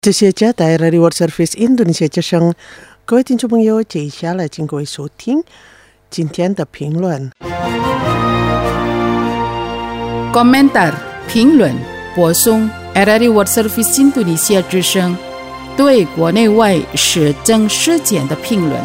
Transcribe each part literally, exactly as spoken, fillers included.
这些加带来的 World Service 印度尼西亚之声，各位听众朋友，接下来请各位收听今天的评论。 Komentar 评论播送 R R I World Service 印度尼西亚之声对国内外时政事件的评论。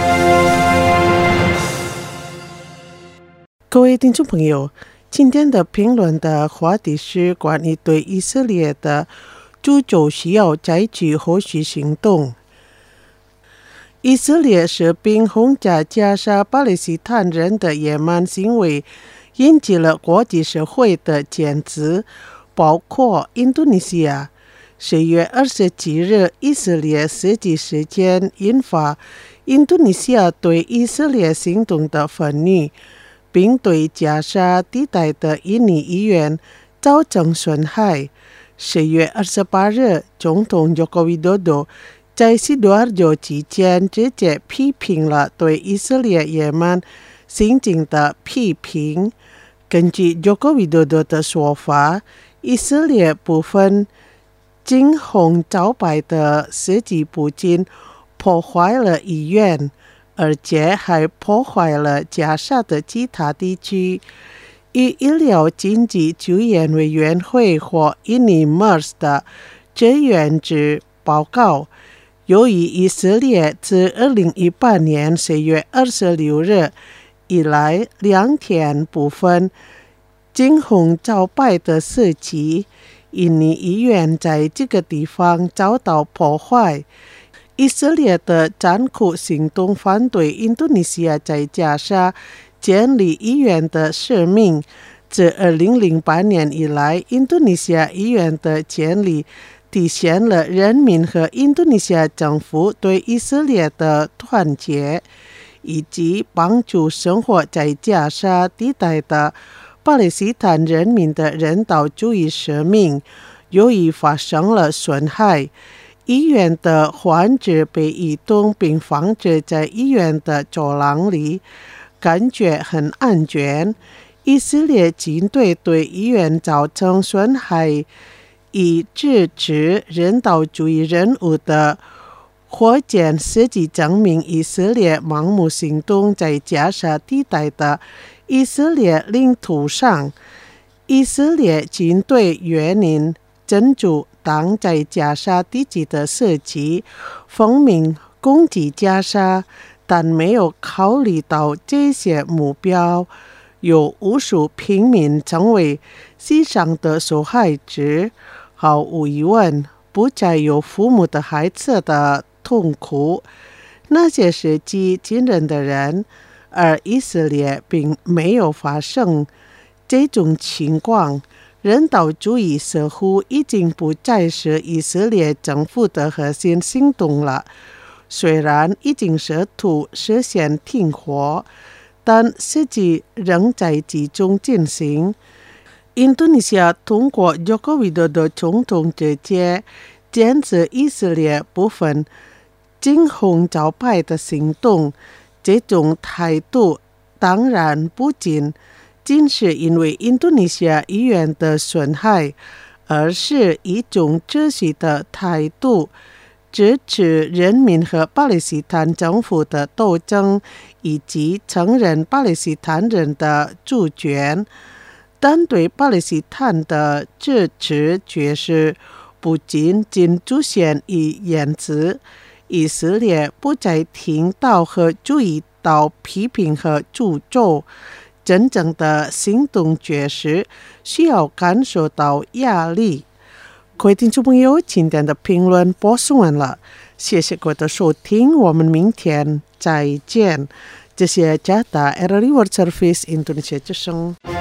各位听众朋友，今天的评论的话题是关于对以色列的诅咒需要采取后续行动。以色列士兵轰炸加沙巴勒斯坦人的野蛮行为引起了国际社会的谴责，包括印度尼西亚。十月二十七日，以色列实际时间引发印度尼西亚对以色列行动的愤怒，并对加沙地带的印尼医院造成损害。十月二十八日，总统 Joko Widodo 在西多尔州期间直接批评了对以色列野蛮行径的批评。根据 Joko Widodo 的说法，以色列部分惊鸿招牌的设计不仅破坏了医院，而且还破坏了加沙的其他地区。以医疗紧急救援委员会或印尼 M E R S 的志愿者报告，由于以色列自二零一八年十月二十六日以来两天部分惊鸿招牌的设计，印尼医院在这个地方遭到破坏。以色列的残酷行动反对印度尼西亚在加沙建立医院的使命。自二零零八年以来，印度尼西亚医院的建立体现了人民和印度尼西亚政府对以色列的团结，以及帮助生活在加沙地带的巴勒斯坦人民的人道主义使命由于发生了损害。医院的患者被移动并放置在医院的走廊里，感觉很安全。以色列军队对医院造成损害，以支持人道主义任务的火箭实际证明以色列盲目行动在加沙地带的以色列领土上。以色列军队援引真主党在加沙地区的设计，奉命攻击加沙，但没有考虑到这些目标有无数平民成为牺牲的受害者。毫无疑问，不再有父母的孩子的痛苦，那些是极惊人的人，而以色列并没有发生这种情况。人道主义似乎已经不再是以色列政府的核心行动了。虽然已经试图实现停火，但实际仍在集中进行。印度尼西亚通过 Joko Widodo 总统直接坚持以色列部分惊鸿招牌的行动，这种态度当然不仅仅是因为印度尼西亚医院的损害，而是一种秩序的态度，支持人民和巴勒斯坦政府的斗争，以及承认巴勒斯坦人的主权。但对巴勒斯坦的支持却是不仅仅出现于言辞。以色列不再听到和注意到批评和诅咒，真正的行动确实需要感受到压力。各位听众朋友，今天的评论播送完了，谢谢各位的收听，我们明天再见。这是加拿大 R R I World Service 印度尼西亚之声。